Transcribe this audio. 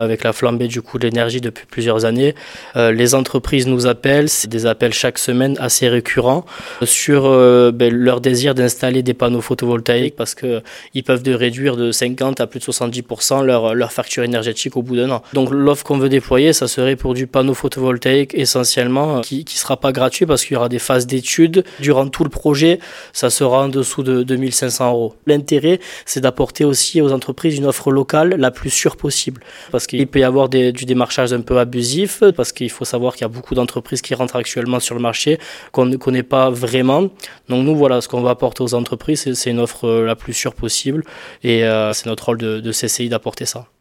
Avec la flambée du coût de l'énergie depuis plusieurs années, les entreprises nous appellent, c'est des appels chaque semaine assez récurrents sur leur désir d'installer des panneaux photovoltaïques parce qu'ils peuvent réduire de 50 à plus de 70% leur facture énergétique au bout d'un an. Donc l'offre qu'on veut déployer, ça serait pour du panneau photovoltaïque essentiellement qui sera pas gratuit parce qu'il y aura des phases d'études. Durant tout le projet, ça sera en dessous de 2500 €. L'intérêt, c'est d'apporter aussi aux entreprises une offre locale la plus sûre possible. Parce qu'il peut y avoir du démarchage un peu abusif, parce qu'il faut savoir qu'il y a beaucoup d'entreprises qui rentrent actuellement sur le marché qu'on ne connaît pas vraiment. Donc nous, voilà, ce qu'on va apporter aux entreprises, c'est une offre la plus sûre possible et c'est notre rôle de CCI d'apporter ça.